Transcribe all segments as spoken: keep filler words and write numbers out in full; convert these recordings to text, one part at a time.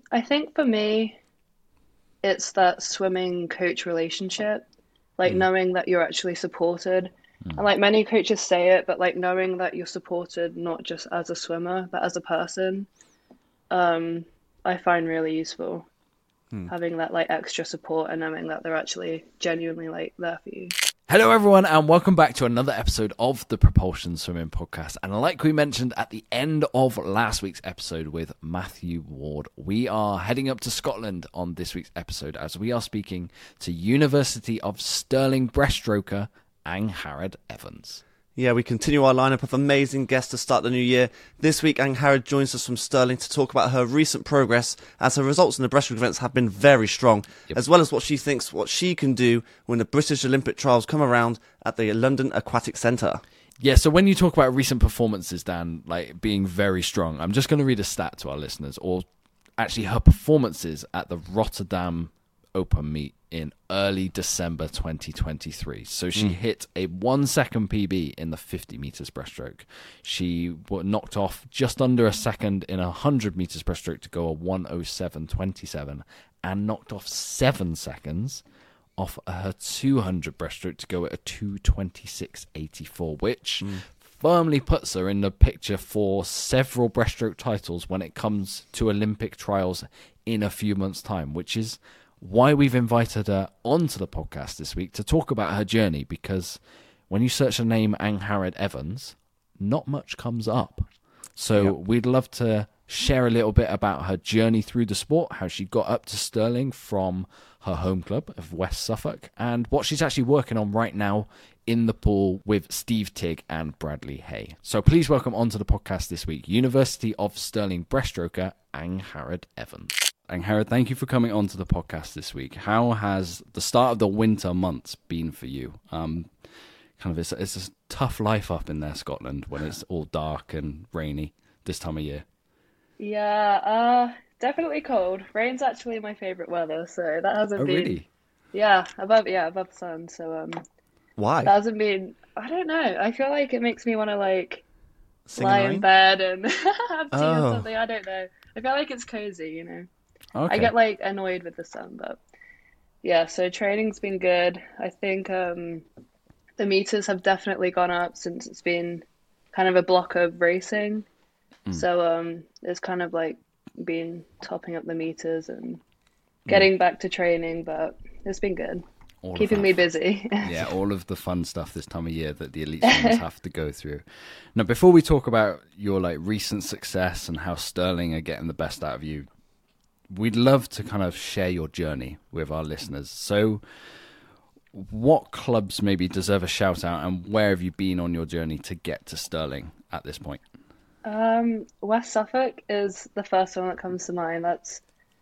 I think for me, it's that swimming coach relationship, like Mm, knowing that you're actually supported. And mm. like many coaches say it, but like knowing that you're supported not just as a swimmer, but as a person, um, I find really useful. Hmm. Having that like extra support and knowing that they're actually genuinely like there for you. Hello, everyone, and welcome back to another episode of the Propulsion Swimming Podcast. And like we mentioned at the end of last week's episode with Matthew Ward, we are heading up to Scotland on this week's episode as we are speaking to University of Stirling breaststroker Angharad Evans. Yeah, we continue our lineup of amazing guests to start the new year. This week, Angharad joins us from Stirling to talk about her recent progress, as her results in the breaststroke events have been very strong, Yep. as well as what she thinks what she can do when the British Olympic trials come around at the London Aquatic Centre. Yeah, so when you talk about recent performances, Dan, like being very strong, I'm just going to read a stat to our listeners, or actually her performances at the Rotterdam Open meet in early December twenty twenty-three. So she hit a one second P B in the fifty meters breaststroke. She wa- knocked off just under a second in a one hundred meters breaststroke to go a one oh seven twenty-seven, and knocked off seven seconds off her two hundred breaststroke to go at a two twenty-six eighty-four, which firmly puts her in the picture for several breaststroke titles when it comes to Olympic trials in a few months' time, which is why we've invited her onto the podcast this week to talk about her journey, because when you search the name Angharad Evans, not much comes up. So Yep. we'd love to share a little bit about her journey through the sport, how she got up to Stirling from her home club of West Suffolk, and what she's actually working on right now in the pool with Steve Tigg and Bradley Hay. So please welcome onto the podcast this week, University of Stirling breaststroker Angharad Evans. Angharad, thank you for coming onto the podcast this week. How has the start of the winter months been for you? Um, kind of, it's, it's a tough life up in there, Scotland, when it's all dark and rainy this time of year. Yeah, uh, definitely cold. Rain's actually my favorite weather, so that Oh, hasn't been, really? yeah, above, yeah, above the sun. So, um, Why? that hasn't been, I don't know. I feel like it makes me want to like Sing in lie the in rain? bed and have tea or Oh, something. I don't know. I feel like it's cozy, you know. I Okay. get like annoyed with the sun, but yeah, so training's been good. I think um the meters have definitely gone up since it's been kind of a block of racing. Mm, So um it's kind of like been topping up the meters and mm. getting back to training, but it's been good. All of Keeping that me fun. busy. Yeah, all of the fun stuff this time of year that the elite swimmers have to go through. Now, before we talk about your like recent success and how Sterling are getting the best out of you, we'd love to kind of share your journey with our listeners. So, what clubs maybe deserve a shout out, and where have you been on your journey to get to Sterling at this point? Um, West Suffolk is the first one that comes to mind. That's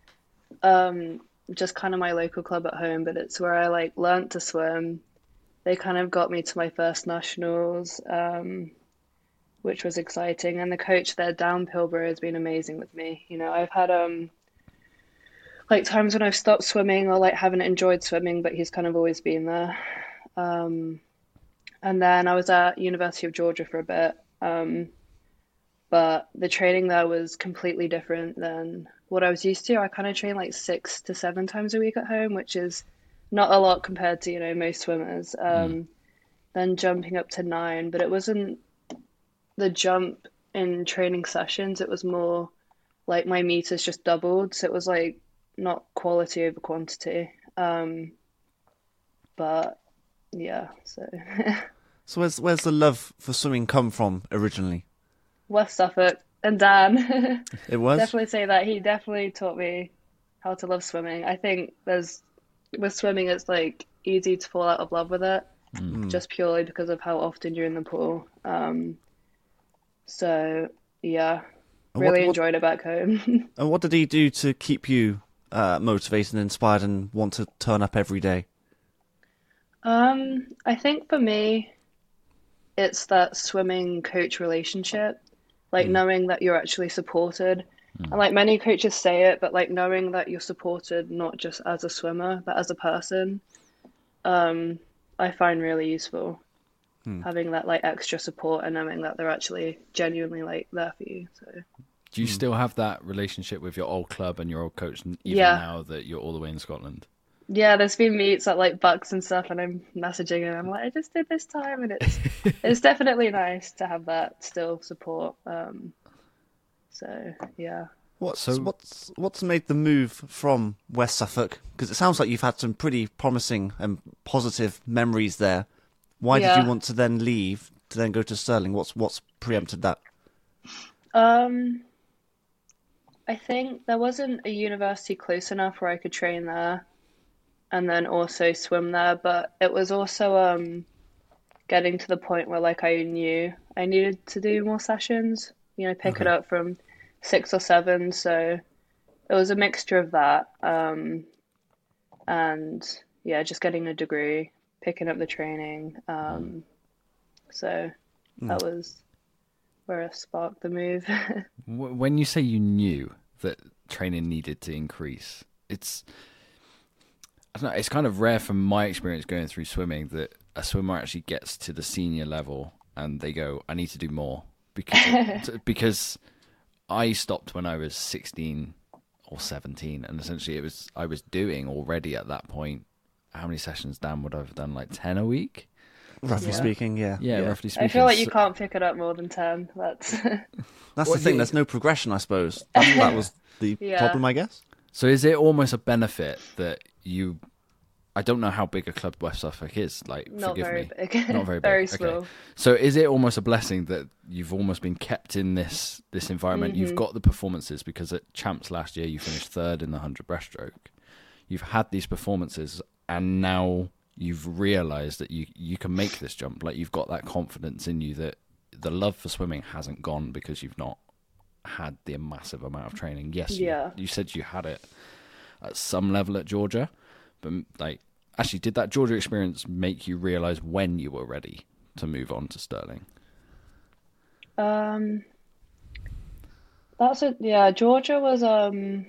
um just kind of my local club at home, but it's where I like learnt to swim. They kind of got me to my first nationals, um, which was exciting. And the coach there, Dan Pilbara, has been amazing with me. You know, I've had um like times when I've stopped swimming or like haven't enjoyed swimming, but he's kind of always been there. Um, and then I was at University of Georgia for a bit, um, but the training there was completely different than what I was used to. I kind of train like six to seven times a week at home, which is not a lot compared to, you know, most swimmers. Mm, Um, then jumping up to nine, but it wasn't the jump in training sessions. It was more like my meters just doubled. So it was like not quality over quantity. Um, but yeah, so so where's where's the love for swimming come from originally? West Suffolk and Dan It was? definitely say that he definitely taught me how to love swimming. I think there's with swimming, it's like easy to fall out of love with it mm. Hmm. just purely because of how often you're in the pool. Um, so yeah, And what really what enjoyed it back home. and what did he do to keep you uh, motivated and inspired and want to turn up every day? Um, I think for me, it's that swimming coach relationship, like Hmm. knowing that you're actually supported. And like many coaches say it, but like knowing that you're supported not just as a swimmer, but as a person, um, I find really useful. Hmm. Having that like extra support and knowing that they're actually genuinely like there for you. So Do you still have that relationship with your old club and your old coach, even Yeah. now that you're all the way in Scotland? Yeah, there's been meets at like Bucks and stuff, and I'm messaging and I'm like, I just did this time, and it's it's definitely nice to have that still support. Um, so yeah. What's So- what's what's made the move from West Suffolk? Because it sounds like you've had some pretty promising and positive memories there. Why did Yeah. you want to then leave to then go to Stirling? What's what's preempted that? Um, I think there wasn't a university close enough where I could train there and then also swim there, but it was also um getting to the point where like I knew I needed to do more sessions, you know, pick it up from six or seven. So it was a mixture of that. Um, and yeah, just getting a degree, picking up the training. Um, so that was where I sparked the move. W- When you say you knew that training needed to increase, it's I don't know, it's kind of rare from my experience going through swimming that a swimmer actually gets to the senior level and they go, I need to do more. Because, because I stopped when I was sixteen or seventeen, and essentially it was I was doing already at that point. How many sessions, Dan, would I have done? Like ten a week? Roughly Yeah. speaking, yeah. Yeah, roughly speaking. I feel like you So- can't pick it up more than ten. That's That's Well, the thing. yeah. There's no progression, I suppose. That, that was the Yeah. problem, I guess. So is it almost a benefit that you? I don't know how big a club West Suffolk is. Like, not forgive very me, big. not very big. Very Okay. small. So is it almost a blessing that you've almost been kept in this this environment? You've got the performances because at Champs last year you finished third in the hundred breaststroke. You've had these performances, and now you've realised that you you can make this jump. Like you've got that confidence in you that the love for swimming hasn't gone because you've not had the massive amount of training. Yes, you- Yeah. you, said you had it at some level at Georgia, but like actually, did that Georgia experience make you realise when you were ready to move on to Stirling? Um, that's a yeah. Georgia was um.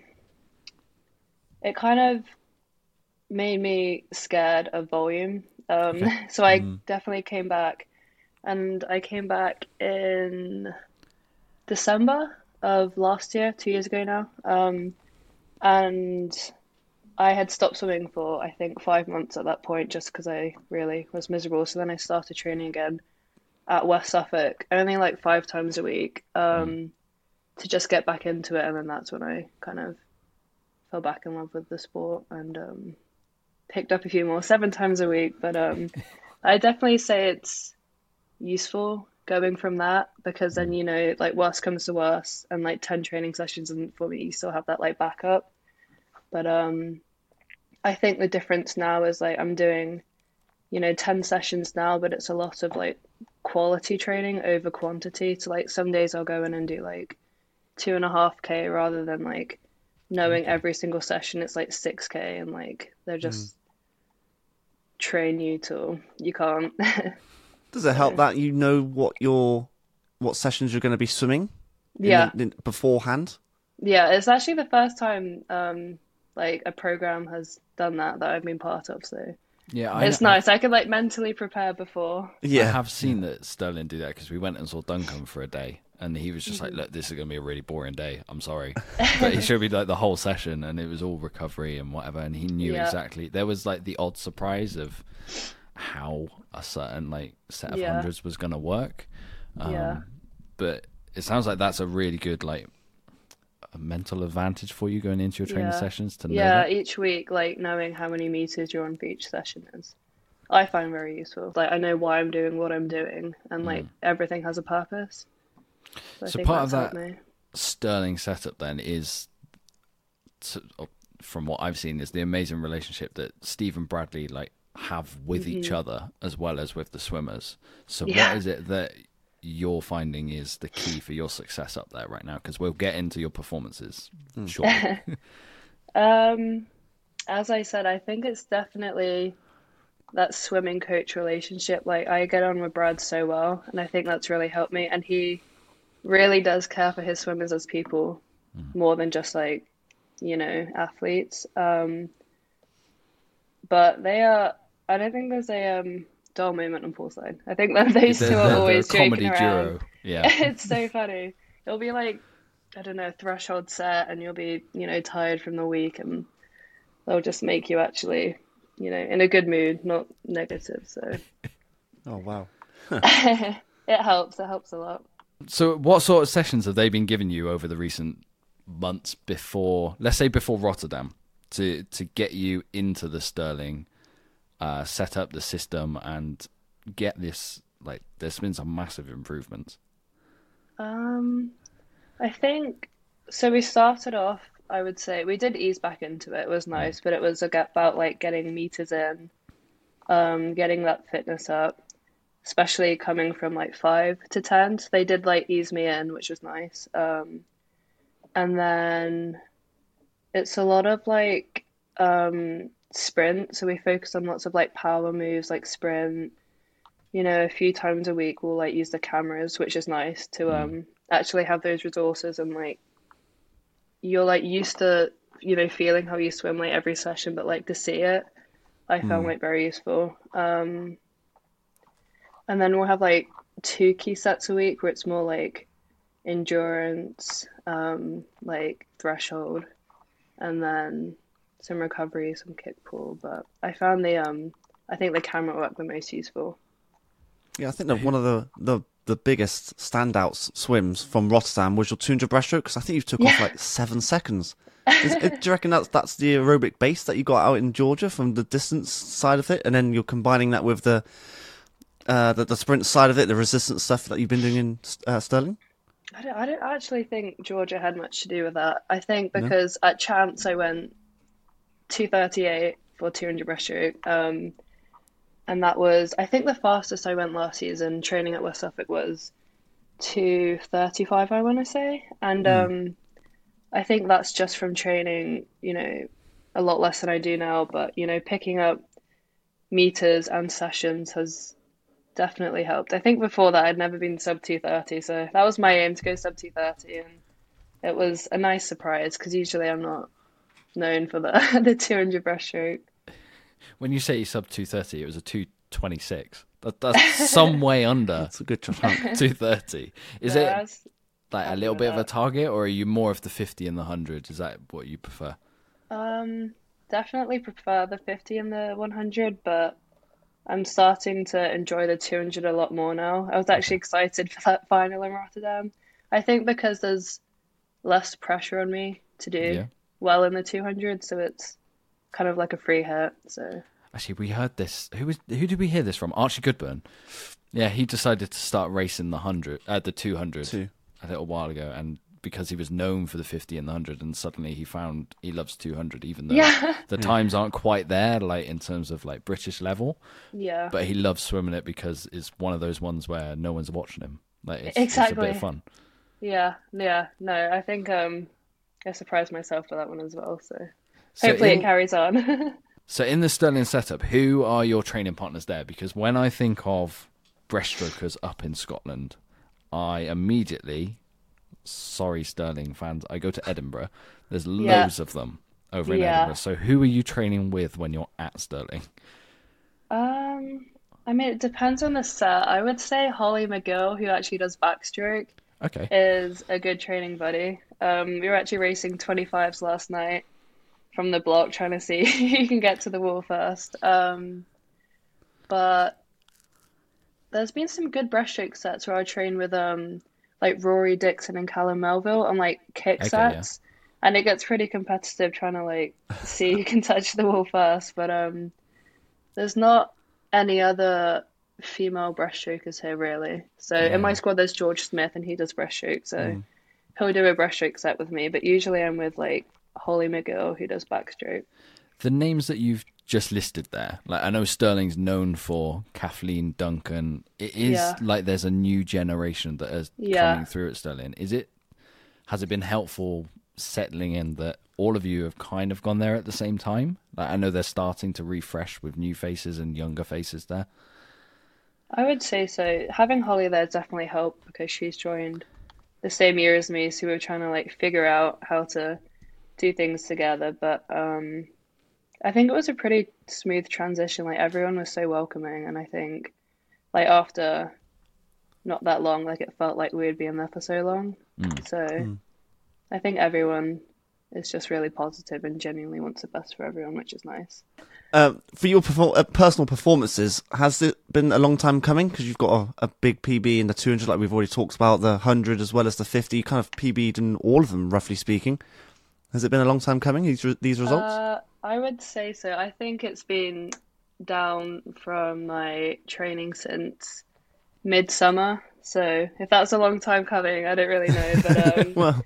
It kind of made me scared of volume. Um, so I definitely came back, and I came back in December of last year, two years ago now. Um, and I had stopped swimming for I think five months at that point, just because I really was miserable. So then I started training again at West Suffolk, only like five times a week, um, to just get back into it. And then that's when I kind of fell back in love with the sport and um, picked up a few more, seven times a week. But um, I definitely say it's useful going from that, because then, you know, like worst comes to worst and like ten training sessions, and for me, you still have that like backup. But um, I think the difference now is like I'm doing, you know, ten sessions now, but it's a lot of like quality training over quantity. So like some days I'll go in and do like two and a half K rather than like knowing every single session it's like six K, and like they're just train you till you can't. Does it help that you know what your what sessions you're going to be swimming? in Yeah. the- in- beforehand. Yeah, it's actually the first time um like a program has done that that I've been part of, so Yeah, I, it's nice. I could like mentally prepare before. I Yeah, have seen that Sterling do that because we went and saw Duncan for a day, and he was just like, "Look, this is going to be a really boring day. I'm sorry," but he showed me like the whole session, and it was all recovery and whatever, and he knew Yeah. exactly. There was like the odd surprise of how a certain like set of Yeah. hundreds was going to work. Um, Yeah. But it sounds like that's a really good like a mental advantage for you going into your training Yeah. sessions to know Yeah, that. each week, like knowing how many meters you're on for each session is, I find very useful. Like I know why I'm doing what I'm doing, and like everything has a purpose. So, I So think part of that's helped that- me. Sterling setup then is, to, from what I've seen, is the amazing relationship that Steve and Bradley like have with each other as well as with the swimmers. So Yeah. what is it that you're finding is the key for your success up there right now? Because we'll get into your performances shortly. Um, as I said, I think it's definitely that swimming coach relationship. Like I get on with Brad so well, and I think that's really helped me. And he really does care for his swimmers as people more than just like, you know, athletes. Um, but they are. I don't think there's a um dull moment on poolside. I think that those They're- two they're- are they're a always joking comedy around. duo. Yeah. It's so funny. It'll be like I don't know, threshold set and you'll be, you know, tired from the week and they'll just make you actually, you know, in a good mood, not negative. So Oh, wow. it helps. It helps a lot. So what sort of sessions have they been giving you over the recent months before, let's say before Rotterdam, to to get you into the Sterling, uh, set up the system and get this, like, there's been some massive improvements. Um, I think so. We started off, I would say, we did ease back into it. It was Mm. nice, but it was about like getting meters in, um, getting that fitness up, especially coming from like five to ten. So they did like ease me in, which was nice. Um, and then it's a lot of like um sprint. So we focus on lots of like power moves, like sprint. You know, a few times a week we'll like use the cameras, which is nice to Mm. um actually have those resources and like you're like used to, you know, feeling how you swim like every session, but like to see it, I found Mm. like very useful. Um, and then we'll have like two key sets a week where it's more like endurance, um, like threshold, and then some recovery, some kick pull. But I found the um, I think the camera work the most useful. Yeah, I think that one of the, the, the biggest standouts swims from Rotterdam was your two hundred breaststroke, because I think you took off Yeah. like seven seconds. Is, do you reckon that's that's the aerobic base that you got out in Georgia from the distance side of it, and then you're combining that with the uh, the, the sprint side of it, the resistance stuff that you've been doing in uh, Sterling? I don't, I don't actually think Georgia had much to do with that. I think No. because at Chance I went two thirty-eight for two hundred breaststroke. Um, and that was, I think the fastest I went last season training at West Suffolk was two thirty-five, I want to say. And Mm. um, I think that's just from training, you know, a lot less than I do now. But, you know, picking up meters and sessions has definitely helped. I think before that I'd never been sub two thirty, so that was my aim to go sub two thirty, and it was a nice surprise because usually I'm not known for the the two hundred breaststroke. When you say you sub two thirty, it was a two twenty-six. That, that's some way under That's a good chunk. two thirty. Is No, it I was like a happy little with bit of a that. target, or are you more of the fifty and the one hundred? Is that what you prefer? Um, definitely prefer the fifty and the one hundred, but I'm starting to enjoy the two hundred a lot more now. I was actually Okay. excited for that final in Rotterdam. I think because there's less pressure on me to do Yeah. well in the two hundred, so it's kind of like a free hit. So Actually, we heard this. Who was? Who did we hear this from? Archie Goodburn. Yeah, he decided to start racing the hundred, uh, the two hundred, Two. a little while ago, and because he was known for the fifty and the hundred, and suddenly he found he loves two hundred, even though yeah, the Yeah. times aren't quite there, like in terms of like British level. yeah, But he loves swimming it because it's one of those ones where no one's watching him. Like it's it's a bit of exactly. fun. Yeah, yeah. No, I think um I surprised myself for that one as well. So So hopefully it in carries on. so in the Sterling setup, who are your training partners there? Because when I think of breaststrokers up in Scotland, I immediately, sorry Sterling fans, I go to Edinburgh. There's Yeah, loads of them over in yeah. Edinburgh. So who are you training with when you're at Sterling? Um, I mean, it depends on the set. I would say Holly McGill, who actually does backstroke, Okay. is a good training buddy. Um, we were actually racing twenty-fives last night from the block, trying to see who can get to the wall first. Um, but there's been some good breaststroke sets where I train with um like Rory Dixon and Callum Melville on like kick Okay, yeah. sets, and it gets pretty competitive trying to like see who can touch the wall first. But um, there's not any other female breaststrokers here really. So in my Yeah. squad there's George Smith and he does breaststroke, so Mm. he'll do a breaststroke set with me. But usually I'm with like Holly McGill who does backstroke. The names that you've just listed there, like I know Sterling's known for Kathleen Duncan. It is Yeah, like there's a new generation that is yeah. coming through at Sterling. Is it? Has it been helpful settling in that all of you have kind of gone there at the same time? Like I know they're starting to refresh with new faces and younger faces there. I would say so. Having Holly there definitely helped because she's joined the same year as me, so we were trying to like figure out how to do things together. But um, I think it was a pretty smooth transition. Like everyone was so welcoming, and I think like after not that long, like it felt like we had been there for so long. Mm. So Mm. I think everyone is just really positive and genuinely wants the best for everyone, which is nice. Um, for your perfor- uh, personal performances, has it been a long time coming? Because you've got a, a big P B in the two hundred, like we've already talked about, the one hundred as well as the fifty. You kind of P B'd in all of them, roughly speaking. Has it been a long time coming, these, re- these results? Uh, I would say so. I think it's been down from my training since midsummer. So if that's a long time coming, I don't really know. But um, Well,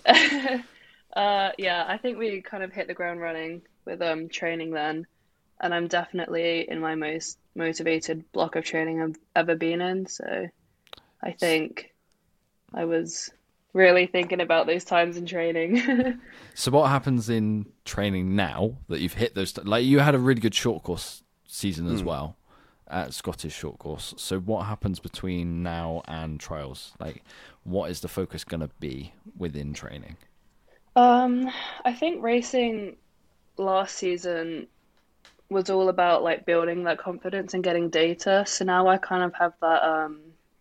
uh, yeah, I think we kind of hit the ground running with um training then, and I'm definitely in my most motivated block of training I've ever been in. So I think I was really thinking about those times in training. So what happens in training now that you've hit those? Like you had a really good short course season as well at Scottish short course. So what happens between now and trials? Like, what is the focus going to be within training? Um, I think racing last season was all about like building that confidence and getting data. So now I kind of have that um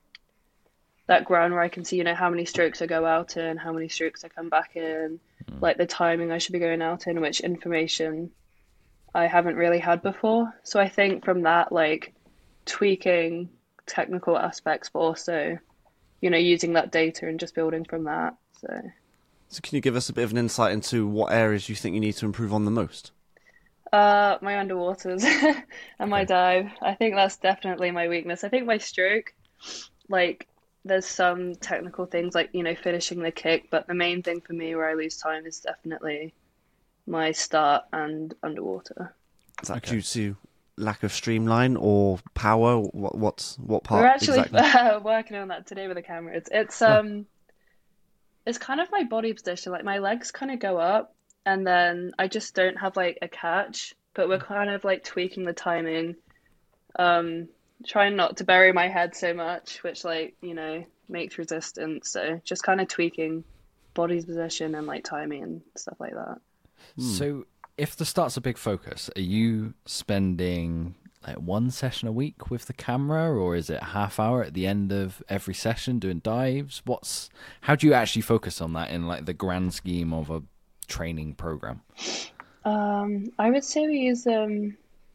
that ground where I can see, you know, how many strokes I go out in, how many strokes I come back in, like the timing I should be going out in, which information I haven't really had before. So I think from that, like tweaking technical aspects, but also, you know, using that data and just building from that. So, so can you give us a bit of an insight into what areas you think you need to improve on the most? uh, my underwaters and my Okay. dive, I think that's definitely my weakness. I think my stroke, like, there's some technical things like, you know, finishing the kick, but the main thing for me where I lose time is definitely my start and underwater. Is that Okay. due to lack of streamline or power? What what's what We were part actually exactly? working on that today with the camera. It's it's Oh, um it's kind of my body position. Like my legs kind of go up, and then I just don't have like a catch. But we're kind of like tweaking the timing, um, trying not to bury my head so much, which like you know makes resistance. So just kind of tweaking body's position and like timing and stuff like that. So if the start's a big focus, are you spending like one session a week with the camera, or is it a half hour at the end of every session doing dives? What's how do you actually focus on that in like the grand scheme of a training program? Um, I would say we use them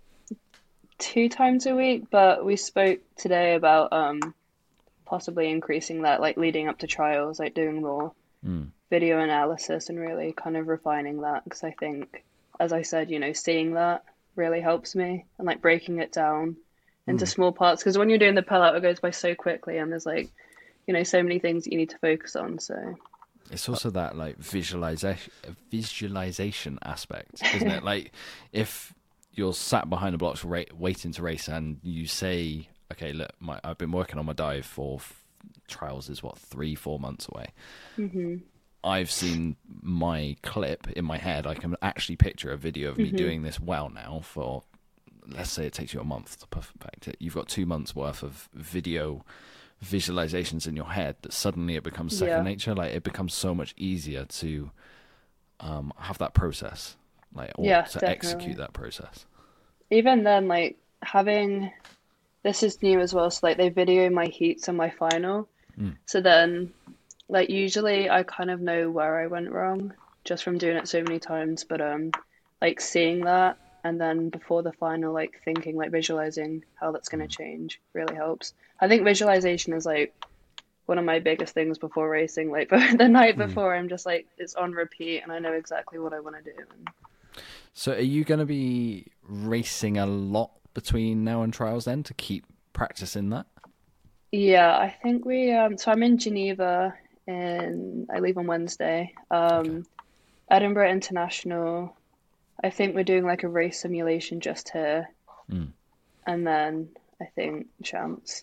two times a week, but we spoke today about um possibly increasing that, like leading up to trials, like doing more Mm. video analysis and really kind of refining that because I think, as I said, you know, seeing that really helps me and like breaking it down into small parts because when you're doing the pull-out, it goes by so quickly and there's like, you know, so many things that you need to focus on. So, It's also that like visualization visualization aspect, isn't it? Like if you're sat behind the blocks ra- waiting to race and you say, okay, look, my, I've been working on my dive for f- trials is what, three, four months away. hmm I've seen my clip in my head. I can actually picture a video of me hmm doing this well now for, let's say it takes you a month to perfect it. You've got two months worth of video visualizations in your head that suddenly it becomes second yeah, nature. Like it becomes so much easier to um, have that process, like or yeah, to execute definitely. that process. Even then, like having this is new as well. So like they video my heats and my final. Mm. So then, like usually I kind of know where I went wrong just from doing it so many times. But um, like seeing that and then before the final, like thinking, like visualizing how that's going to change really helps. I think visualization is like one of my biggest things before racing. Like the night before, I'm just like it's on repeat and I know exactly what I want to do. And So are you going to be racing a lot between now and trials then to keep practicing that? yeah, I think we um. So I'm in Geneva and I leave on Wednesday. Okay. Um, Edinburgh International. I think we're doing like a race simulation just here, Mm. and then I think champs.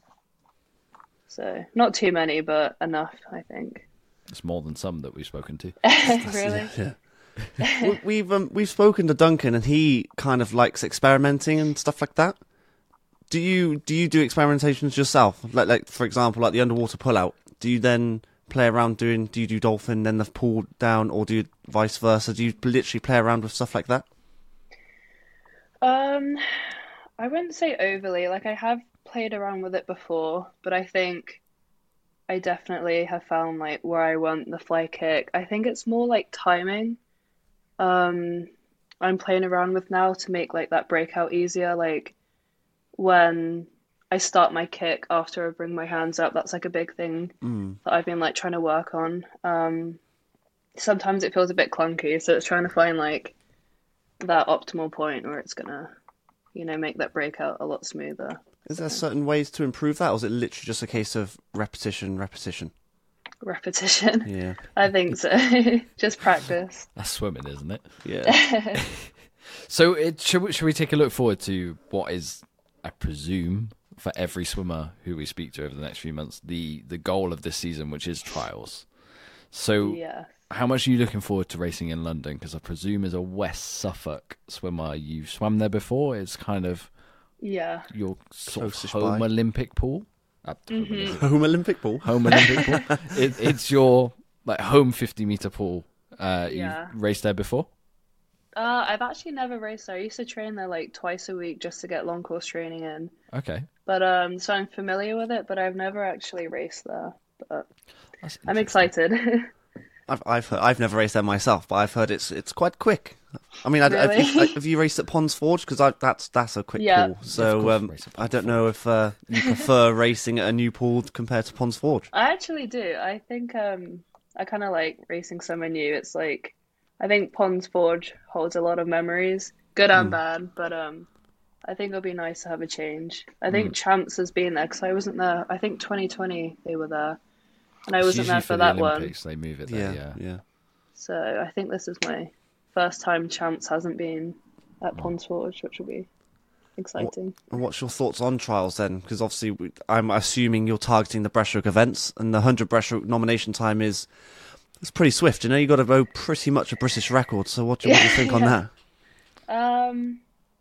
So not too many, but enough, I think. It's more than some that we've spoken to. Really? yeah. We- We've um, we've spoken to Duncan, and he kind of likes experimenting and stuff like that. Do you do you do experimentations yourself? Like like for example, like the underwater pullout. Do you then play around doing? Do you do dolphin then the pull down, or do you vice versa? Do you literally play around with stuff like that? Um, I wouldn't say overly. Like I have played around with it before, but I think I definitely have found like where I want the fly kick. I think it's more like timing. Um, I'm playing around with now to make like that breakout easier. Like when I start my kick after I bring my hands up, that's like a big thing Mm. that I've been like trying to work on. Um, sometimes it feels a bit clunky, so it's trying to find like that optimal point where it's gonna, you know, make that breakout a lot smoother. Is there So certain ways to improve that, or is it literally just a case of repetition, repetition? repetition, Yeah, I think so. Just practice. That's swimming, isn't it? yeah. So it, should we, should we take a look forward to what is, I presume, for every swimmer who we speak to over the next few months, the the goal of this season, which is trials. So Yeah. how much are you looking forward to racing in London? Because I presume as a West Suffolk swimmer, you've swum there before. It's kind of Yeah. your sort of Close-ish home by. Olympic pool. Uh, home Mhm. Olympic, Home Olympic pool. home Olympic pool. It, it's your like home fifty meter pool. Uh, Yeah. You've raced there before? Uh, I've actually never raced there. I used to train there like twice a week just to get long course training in. Okay. But um, so I'm familiar with it, but I've never actually raced there. But That's I'm interesting. excited. I've I've heard, I've never raced there myself, but I've heard it's it's quite quick. I mean, I, have, Really? you, have you raced at Ponds Forge? Because that's that's a quick Yeah. pool. Of So course um, race at I Ponds don't know if uh, you prefer racing at a new pool compared to Ponds Forge. I actually do. I think um, I kind of like racing somewhere new. It's like I think Ponds Forge holds a lot of memories, good and Mm. bad. But um, I think it'll be nice to have a change. I Mm. think Champs has been there because I wasn't there. I think twenty twenty they were there, and I It's wasn't usually there for for the that one. Olympics. They move it there. Yeah, Yeah. yeah. So I think this is my first time Champs hasn't been at Ponds Forge, which will be exciting. And what's your thoughts on trials then? Because obviously, we, I'm assuming you're targeting the breaststroke events, and the one hundred breaststroke nomination time is it's pretty swift. You know, you got to go pretty much a British record. So what do, what do you think on Yeah. that? Um,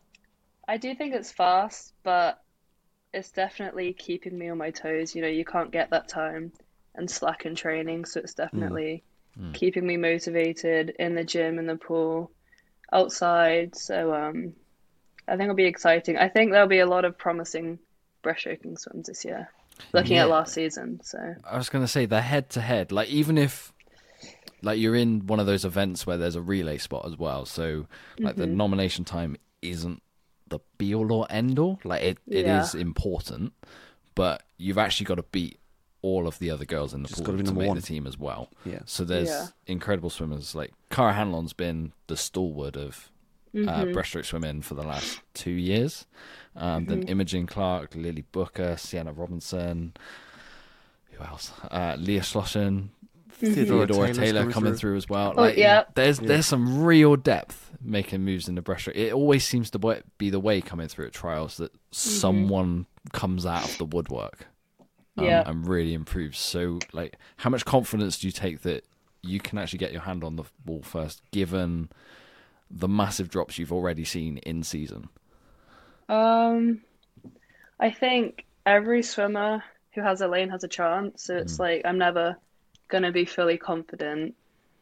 I do think it's fast, but it's definitely keeping me on my toes. You know, you can't get that time and slack in training, so it's definitely Mm. keeping me motivated in the gym, in the pool, outside. So um, I think it'll be exciting. I think there'll be a lot of promising breaststroking swims this year, looking Yeah. at last season. So I was going to say they're head to head. Like even if like you're in one of those events where there's a relay spot as well, so like the Mhm. nomination time isn't the be all or end all. Like it, it Yeah. is important, but you've actually got to beat all of the other girls in the Just pool gotta be to number make one. the team as well. Yeah. So there's Yeah. incredible swimmers like Cara Hanlon's been the stalwart of uh, Mhm. breaststroke swimming for the last two years. Um, Then Mhm. Imogen Clark, Lily Booker, Sienna Robinson. Who else? Uh, Leah Schlossen, Theodora Theodora Taylor's Taylor coming coming through. through as well. Oh, Like, yeah. there's Yeah. there's some real depth making moves in the breaststroke. It always seems to wa- be the way coming through at trials that someone comes out of the woodwork um, Yeah. and really improves. So, like, how much confidence do you take that you can actually get your hand on the ball first, given the massive drops you've already seen in season? Um, I think every swimmer who has a lane has a chance. So it's like I'm never gonna be fully confident.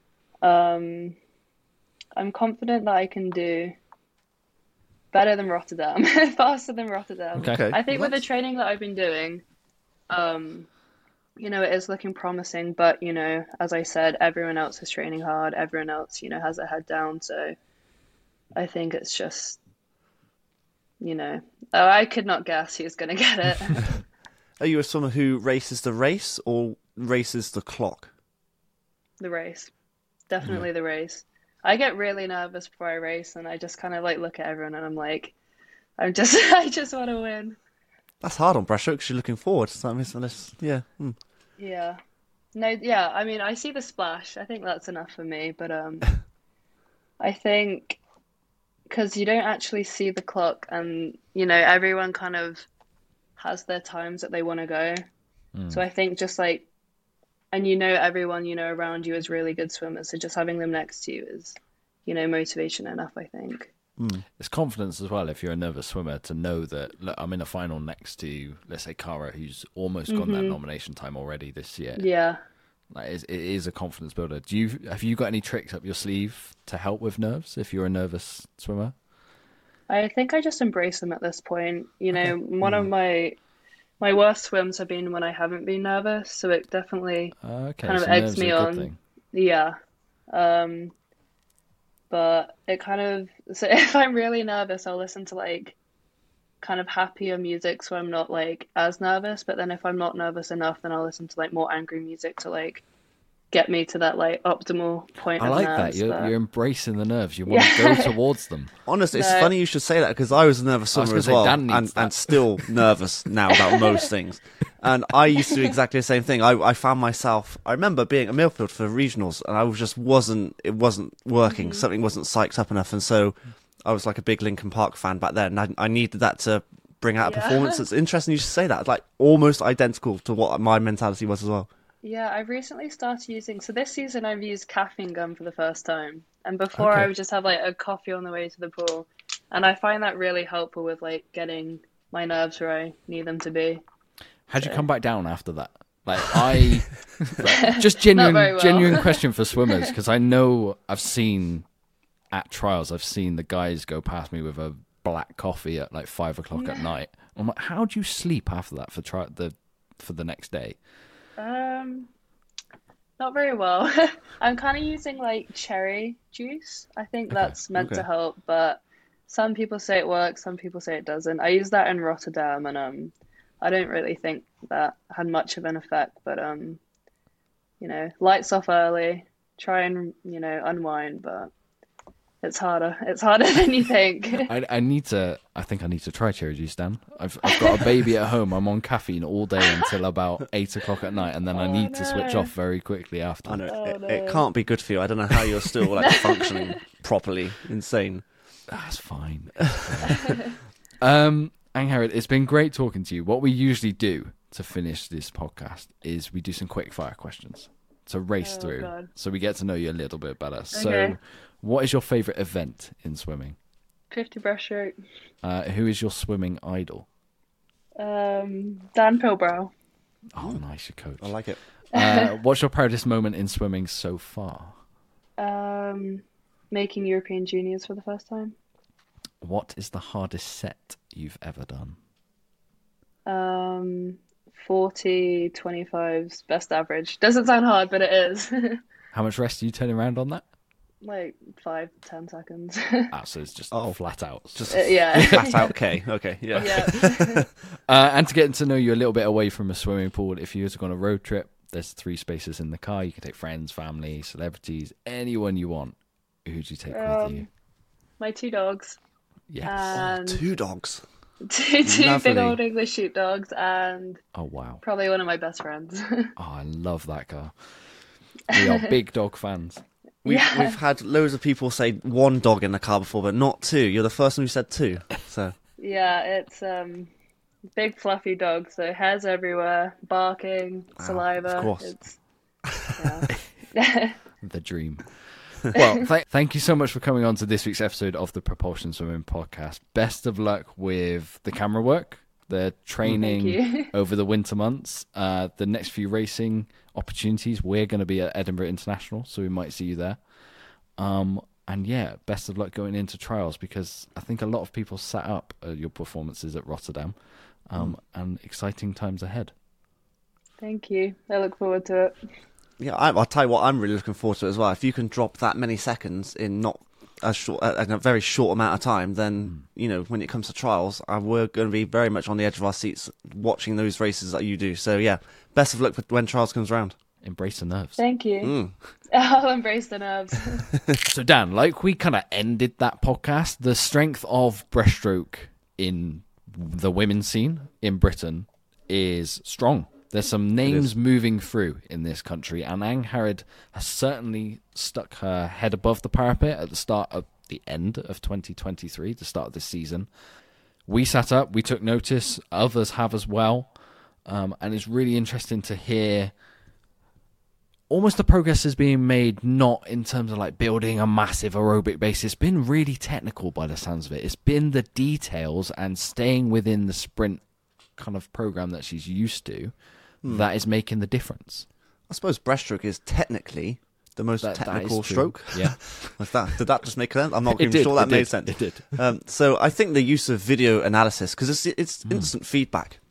Um, I'm confident that I can do better than Rotterdam, faster than Rotterdam. Okay. Okay. I think well, with the training that I've been doing, um, you know, it is looking promising, but you know, as I said, everyone else is training hard, everyone else, you know, has their head down, so I think it's just, you know, oh, I could not guess who's gonna get it. Are you a swimmer who races the race or races the clock? The race. Definitely the race. I get really nervous before I race and I just kind of like look at everyone and I'm like, I'm just, I just want to win. That's hard on breaststroke because you're looking forward. So that means unless, yeah. Hmm. Yeah. No, yeah, I mean, I see the splash. I think that's enough for me, but um, I think because you don't actually see the clock and, you know, everyone kind of has their times that they want to go. So I think just like, and you know, everyone, you know, around you is really good swimmers. So just having them next to you is, you know, motivation enough, I think. It's confidence as well if you're a nervous swimmer to know that, look, I'm in a final next to, let's say, Cara, who's almost got that nomination time already this year. Yeah. Like, it it is a confidence builder. Do you have you got any tricks up your sleeve to help with nerves if you're a nervous swimmer? I think I just embrace them at this point. You know, one of my my worst swims have been when I haven't been nervous, so it definitely Okay, kind of so eggs nerves are me a good on. thing. Yeah. Um, but it kind of, so if I'm really nervous, I'll listen to like kind of happier music so I'm not like as nervous. But then if I'm not nervous enough, then I'll listen to like more angry music to like get me to that like optimal point I of like that. nerves. You're But you're embracing the nerves. You want to yeah. go towards them. Honestly, it's No. funny you should say that because I was a nervous I was swimmer gonna as say, well, Dan needs and, that. and still nervous now about most things. And I used to do exactly the same thing. I, I found myself. I remember being at Millfield for regionals, and I was just wasn't. It wasn't working. Mm-hmm. Something wasn't psyched up enough, and so I was like a big Linkin Park fan back then. And I, I needed that to bring out a Yeah. performance. It's interesting you should say that. It's like almost identical to what my mentality was as well. Yeah, I've recently started using, so this season I've used caffeine gum for the first time. And before Okay. I would just have like a coffee on the way to the pool. And I find that really helpful with like getting my nerves where I need them to be. How'd you So- come back down after that? Like I, like, just genuine, very well. genuine question for swimmers because I know I've seen at trials, I've seen the guys go past me with a black coffee at like five o'clock at night. I'm like, how do you sleep after that for try the for the next day? Um, not very well. I'm kind of using like cherry juice. I think that's meant to okay. help, but some people say it works, some people say it doesn't. I use that in Rotterdam, and um, I don't really think that had much of an effect. But um, you know, lights off early, try and you know unwind, but it's harder. It's harder than you think. I, I need to. I think I need to try cherry juice, Dan. I've I've got a baby at home. I'm on caffeine all day until about eight o'clock at night, and then I Oh, need to switch no. off very quickly after. I know Oh, it, no. it can't be good for you. I don't know how you're still like functioning properly. Insane. That's fine. It's fine. um, Angharad, it's been great talking to you. What we usually do to finish this podcast is we do some quick fire questions to race Oh, through, God. so we get to know you a little bit better. So, Okay. what is your favorite event in swimming? fifty breaststroke. Uh, who is your swimming idol? Um, Dan Pilbrow. Oh, nice, your coach. I like it. Uh, what's your proudest moment in swimming so far? Um, making European juniors for the first time. What is the hardest set you've ever done? Um, forty, twenty-five's best average. Doesn't sound hard, but it is. How much rest are you turning around on that? Like five, ten seconds. Ah, so it's just Oh. flat out. Just Uh, yeah. flat out. Okay. Okay. Yeah. Yeah. Uh, and to get to know you a little bit away from a swimming pool, if you were to go on a road trip, there's three spaces in the car. You can take friends, family, celebrities, anyone you want. Who'd you take with Um, you? My two dogs Yes. and Two dogs. two, two Lovely. big old English sheepdogs and oh, wow. probably one of my best friends. Oh, I love that car. We are big dog fans. We've, Yeah. we've had loads of people say one dog in the car before, but not two. You're the first one who said two. So Yeah, it's um big fluffy dog, so hairs everywhere, barking, saliva. of course. It's yeah. The dream. Well, th- thank you so much for coming on to this week's episode of the Propulsion Swimming Podcast. Best of luck with the camera work, the training you. over the winter months, uh, the next few racing opportunities. We're going to be at Edinburgh International, so we might see you there. Um, and yeah, best of luck going into trials, because I think a lot of people sat up at your performances at Rotterdam, um, and exciting times ahead. Thank you. I look forward to it. yeah, I, I'll tell you what, I'm really looking forward to it as well. If you can drop that many seconds in not a short, uh, in a very short amount of time, then you know when it comes to trials, uh, we're going to be very much on the edge of our seats watching those races that you do. So yeah, best of luck with when trials comes around. Embrace the nerves. Thank you. Mm. I'll embrace the nerves. So Dan, like we kind of ended that podcast, the strength of breaststroke in the women's scene in Britain is strong. There's some names moving through in this country, and Angharad has certainly stuck her head above the parapet at the start of the end of twenty twenty-three, the start of this season. We sat up, we took notice, others have as well, um, and it's really interesting to hear almost the progress is being made, not in terms of like building a massive aerobic base. It's been really technical by the sounds of it. It's been the details and staying within the sprint kind of program that she's used to that is making the difference. I suppose breaststroke is technically the most That- that technical is true. stroke. Yeah. Was that, did that just make sense? I'm not It even did, sure that it made did, sense. it did. Um, so I think the use of video analysis, because it's, it's instant feedback.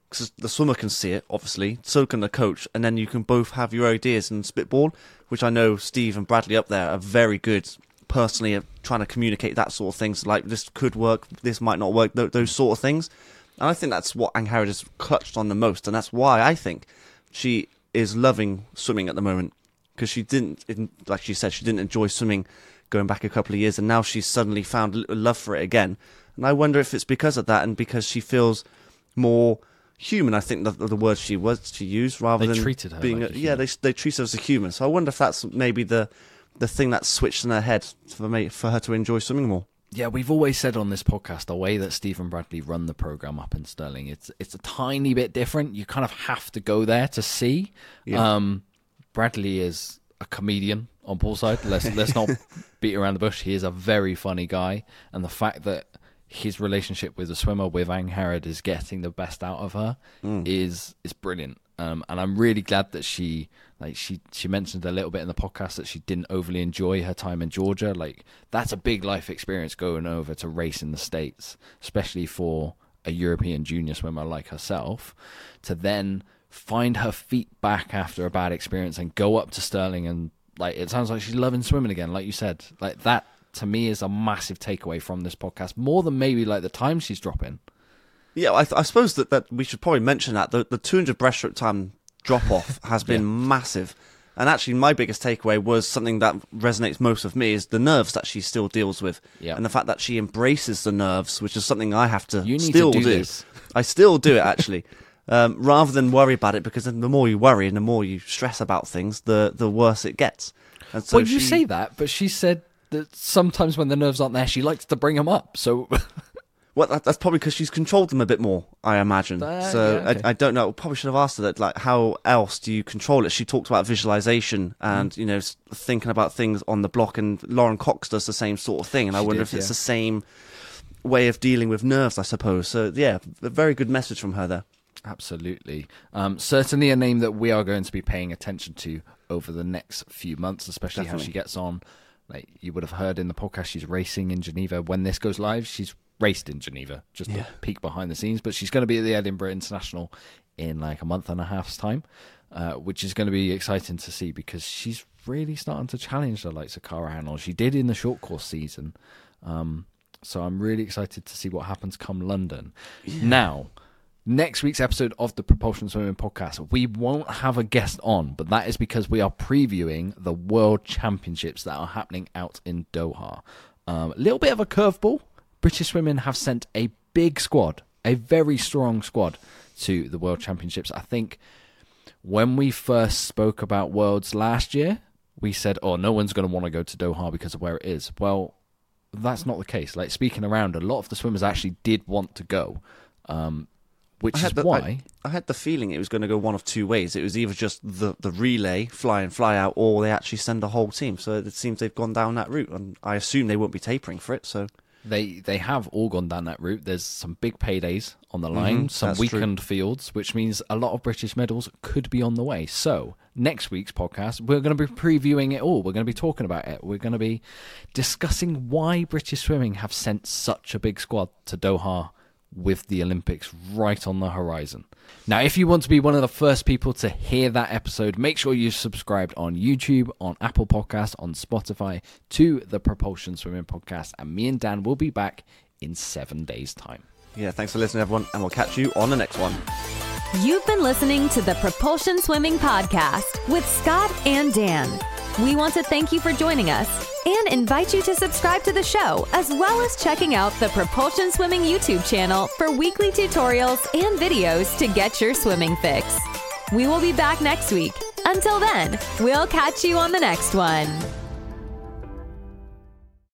because the swimmer can see it, obviously, so can the coach, and then you can both have your ideas and spitball, which I know Steve and Bradley up there are very good personally at trying to communicate that sort of things, like this could work, this might not work, th- those sort of things. And I think that's what Angharad has clutched on the most, and that's why I think she is loving swimming at the moment, because she didn't, like she said, she didn't enjoy swimming going back a couple of years, and now she's suddenly found a love for it again. And I wonder if it's because of that, and because she feels more human. I think the, the word she was she used rather they than treated her being like a, a yeah they they treat her as a human. So I wonder if that's maybe the the thing that switched in her head for me for her to enjoy swimming more. Yeah, we've always said on this podcast the way that Steve and Bradley run the program up in Stirling, it's it's a tiny bit different. You kind of have to go there to see. Yeah. Um, Bradley is a comedian on poolside. Let's let's not beat around the bush. He is a very funny guy, and the fact that his relationship with the swimmer, with Angharad, is getting the best out of her mm. is is brilliant. Um, and I'm really glad that she like she she mentioned a little bit in the podcast that she didn't overly enjoy her time in Georgia. Like, that's a big life experience going over to race in the States, especially for a European junior swimmer like herself, to then find her feet back after a bad experience and go up to Stirling, and like, it sounds like she's loving swimming again, like you said. Like, that to me is a massive takeaway from this podcast, more than maybe like the time she's dropping. Yeah, I, I suppose that, that we should probably mention that the, the two hundred breaststroke time drop off has been yeah. massive. And actually, my biggest takeaway was something that resonates most with me is the nerves that she still deals with, yeah. and the fact that she embraces the nerves, which is something I have to you need still to do. do. This. I still do it actually, um, rather than worry about it, because then the more you worry and the more you stress about things, the the worse it gets. And so well, you she... say that, but she said that sometimes when the nerves aren't there, she likes to bring them up. So. Well, that, that's probably because she's controlled them a bit more, I imagine. Uh, so yeah, okay. I, I don't know. Probably should have asked her that. Like, how else do you control it? She talked about visualization and mm. you know, thinking about things on the block. And Lauren Cox does the same sort of thing. And she I wonder did, if it's yeah. the same way of dealing with nerves, I suppose. So yeah, a very good message from her there. Absolutely. Um, certainly a name that we are going to be paying attention to over the next few months, especially Definitely. how she gets on. Like you would have heard in the podcast, she's racing in Geneva. When this goes live, she's raced in Geneva, just yeah. a peek behind the scenes, but she's going to be at the Edinburgh International in like a month and a half's time, uh, which is going to be exciting to see, because she's really starting to challenge the likes of Cara Hanel. She did in the short course season, um, so I'm really excited to see what happens come London. Yeah. Now, next week's episode of the Propulsion Swimming Podcast, we won't have a guest on, but that is because we are previewing the World Championships that are happening out in Doha. Um, a little bit of a curveball. British women have sent a big squad, a very strong squad, to the World Championships. I think when we first spoke about Worlds last year, we said, oh, no one's going to want to go to Doha because of where it is. Well, that's not the case. Like, speaking around, a lot of the swimmers actually did want to go, um, which is the, why... I, I had the feeling it was going to go one of two ways. It was either just the, the relay, fly in, fly out, or they actually send a whole team. So it seems they've gone down that route, and I assume they won't be tapering for it, so... They they have all gone down that route. There's some big paydays on the line, mm-hmm, some weekend true. fields, which means a lot of British medals could be on the way. So next week's podcast, we're going to be previewing it all. We're going to be talking about it. We're going to be discussing why British swimming have sent such a big squad to Doha with the Olympics right on the horizon. Now, if you want to be one of the first people to hear that episode, make sure you've subscribed on YouTube, on Apple Podcasts, on Spotify to the Propulsion Swimming Podcast, and me and Dan will be back in seven days' time. Yeah, thanks for listening, everyone, and we'll catch you on the next one. You've been listening to the Propulsion Swimming Podcast with Scott and Dan. We want to thank you for joining us and invite you to subscribe to the show, as well as checking out the Propulsion Swimming YouTube channel for weekly tutorials and videos to get your swimming fix. We will be back next week. Until then, we'll catch you on the next one.